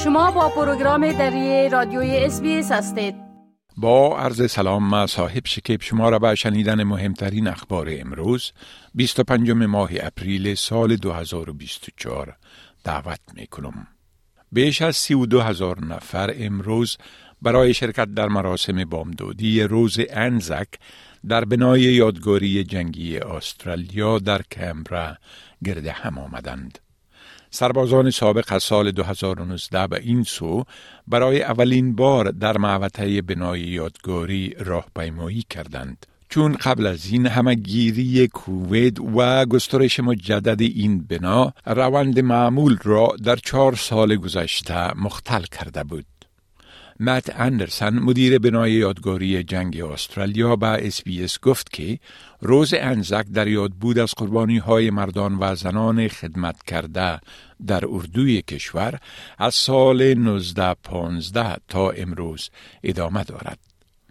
شما با پروگرام دری رادیوی SBS هستید. با عرض سلام، ما صاحب شکیب شما را به شنیدن مهمترین اخبار امروز 25 ماه اپریل سال 2024 دعوت می کنم. بیش از 32,000 نفر امروز برای شرکت در مراسم بامدادی روز انزک در بنای یادگاری جنگی استرالیا در کمبرا گرد هم آمدند. سربازان سابق از سال 2019 به این سو برای اولین بار در محوطه بنای یادگاری راهپیمایی کردند، چون قبل از این همه‌گیری کووید و گسترش مجدد این بنا روند معمول را در 4 سال گذشته مختل کرده بود. مت اندرسن، مدیر بنای یادگاری جنگ استرالیا، به SBS گفت که روز انزک در یاد بود از قربانی‌های مردان و زنان خدمت کرده در اردوی کشور از سال 1915 تا امروز ادامه دارد.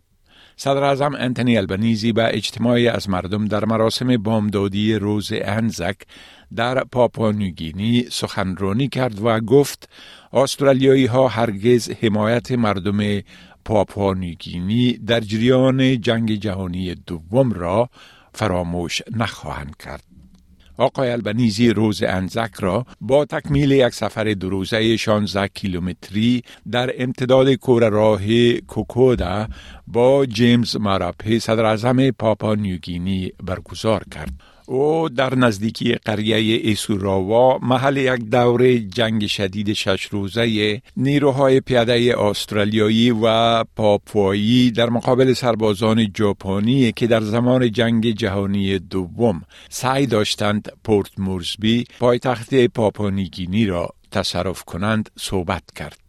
صدر اعظم انتونی البنیزی به اجتماعی از مردم در مراسم بامدادی روز انزک در پاپوانیوگینی سخنرانی کرد و گفت استرالیایی ها هرگز حمایت مردم پاپوانیوگینی در جریان جنگ جهانی دوم را فراموش نخواهند کرد. آقای البنیزی روز انزک را با تکمیل یک سفر 2 روزه 16 کیلومتری در امتداد کوره راه کوکودا با جیمز ماراپی، صدر اعظم پاپوانیوگینی، برگزار کرد. او در نزدیکی قریه ایسوراوا، محل یک دوره جنگ شدید 6 روزه نیروهای پیاده استرالیایی و پاپوایی در مقابل سربازان ژاپنی که در زمان جنگ جهانی دوم سعی داشتند پورت مورزبی، پایتخت پاپوانیوگینی را تصرف کنند، صحبت کرد.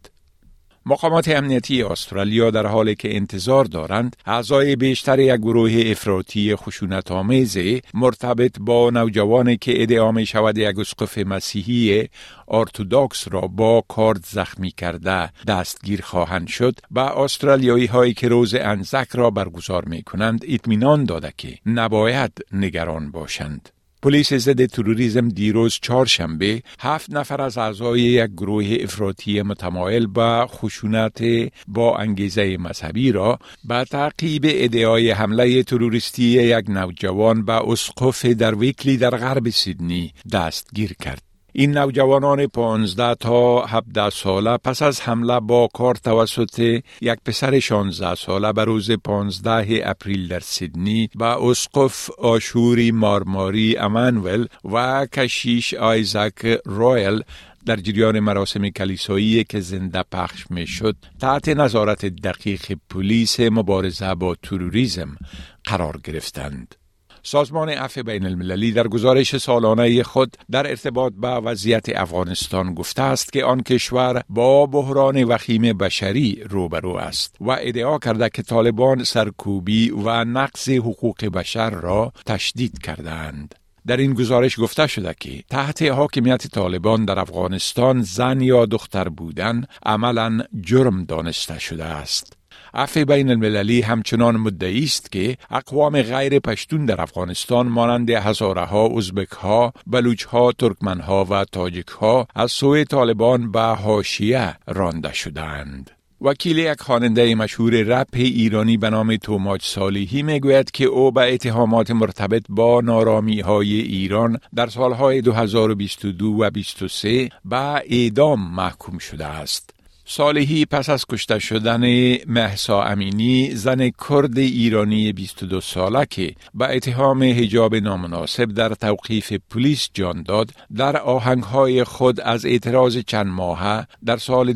مقامات امنیتی استرالیا در حالی که انتظار دارند اعضای بیشتر یک گروه افراطی خشونت‌آمیز مرتبط با نوجوانی که ادعا می‌شود یک اسقف مسیحی ارتدوکس را با کارد زخمی کرده دستگیر خواهند شد، به استرالیایی هایی که روز انزک را برگزار می‌کنند اطمینان داده که نباید نگران باشند. پلیس ضد تروریسم دیروز چهارشنبه 7 نفر از اعضای یک گروه افراطی متمایل به خشونت با انگیزه مذهبی را به تعقیب ادعای حمله تروریستی یک نوجوان به اسقف در ویکلی در غرب سیدنی دستگیر کرد. این نوجوانان 15 تا 17 ساله پس از حمله با کار توسط یک پسر 16 ساله به روز 15 اپریل در سیدنی به اسقف آشوری مارماری امانوئل و کشیش آیزاک رویل در جریان مراسم کلیسایی که زنده پخش می شد تحت نظارت دقیق پلیس مبارزه با تروریسم قرار گرفتند. سازمان عفو بین المللی در گزارش سالانه خود در ارتباط با وضعیت افغانستان گفته است که آن کشور با بحران وخیم بشری روبرو است و ادعا کرده که طالبان سرکوبی و نقض حقوق بشر را تشدید کردند. در این گزارش گفته شده که تحت حاکمیت طالبان در افغانستان زن یا دختر بودن عملاً جرم دانسته شده است. عفو بین المللی همچنان مدعی است که اقوام غیر پشتون در افغانستان مانند هزاره ها، ازبک ها، بلوچ ها، ترکمن ها و تاجک ها از سوی طالبان به حاشیه رانده شدند. وکیل یک خواننده مشهور رپ ایرانی به نام توماج صالحی میگوید که او به اتهامات مرتبط با نارامی های ایران در سالهای 2022 و 2023 به اعدام محکوم شده است. صالحی پس از کشته شدن مهسا امینی، زن کرد ایرانی 22 ساله که به اتهام حجاب نامناسب در توقیف پلیس جان داد، در آهنگهای خود از اعتراض چند ماهه در سال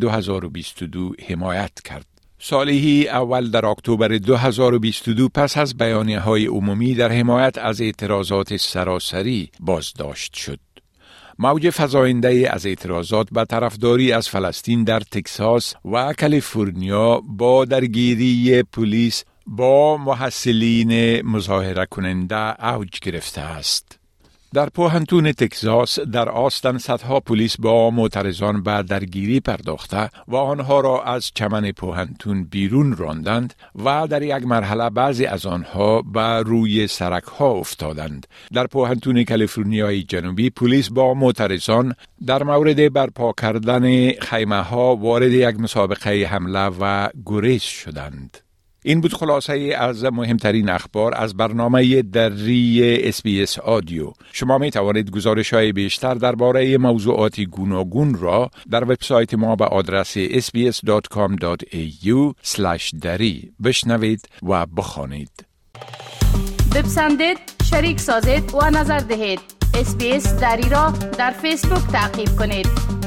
2022 حمایت کرد. صالحی اول در اکتبر 2022 پس از بیانیه‌های عمومی در حمایت از اعتراضات سراسری بازداشت شد. موج فزاینده از اعتراضات به طرفداری از فلسطین در تگزاس و کالیفرنیا با درگیری پلیس با محصلین مظاهره کننده اوج گرفته است. در پوهنتون تگزاس در آستن صدها پلیس با معترضان به درگیری پرداخته و آنها را از چمن پوهنتون بیرون راندند و در یک مرحله بعضی از آنها به روی سرک ها افتادند. در پوهنتون کالیفرنیای جنوبی پلیس با معترضان در مورد برپا کردن خیمه ها وارد یک مسابقه حمله و گریز شدند. این بود خلاصه از مهمترین اخبار از برنامه دری SBS آدیو. شما می توانید گزارش‌های بیشتر درباره موضوعات گوناگون را در وبسایت ما به آدرس sbs.com.au/dari بشنوید و بخوانید. بپسندید، شریک سازید و نظر دهید. SBS دری را در فیسبوک تعقیب کنید.